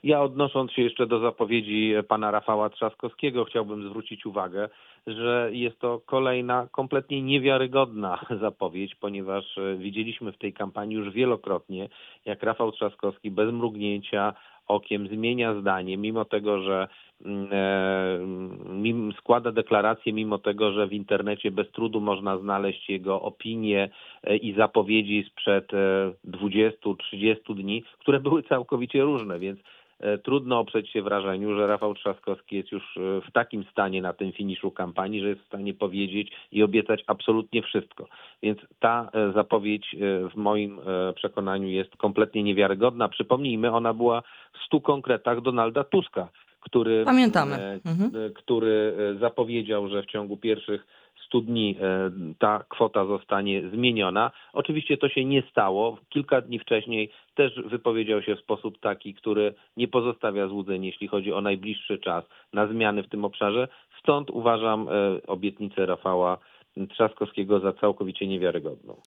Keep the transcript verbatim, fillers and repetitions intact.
Ja odnosząc się jeszcze do zapowiedzi pana Rafała Trzaskowskiego, chciałbym zwrócić uwagę, że jest to kolejna kompletnie niewiarygodna zapowiedź, ponieważ widzieliśmy w tej kampanii już wielokrotnie, jak Rafał Trzaskowski bez mrugnięcia okiem zmienia zdanie, mimo tego, że e, składa deklarację, mimo tego, że w internecie bez trudu można znaleźć jego opinie e, i zapowiedzi sprzed e, dwudziestu trzydziestu dni, które były całkowicie różne, więc e, trudno oprzeć się wrażeniu, że Rafał Trzaskowski jest już w takim stanie na tym finiszu kampanii, że jest w stanie powiedzieć i obiecać absolutnie wszystko. Więc ta e, zapowiedź e, w moim e, przekonaniu jest kompletnie niewiarygodna. Przypomnijmy, ona była w stu konkretach Donalda Tuska, który, Pamiętamy. Mhm. który zapowiedział, że w ciągu pierwszych stu dni ta kwota zostanie zmieniona. Oczywiście to się nie stało. Kilka dni wcześniej też wypowiedział się w sposób taki, który nie pozostawia złudzeń, jeśli chodzi o najbliższy czas na zmiany w tym obszarze. Stąd uważam obietnicę Rafała Trzaskowskiego za całkowicie niewiarygodną.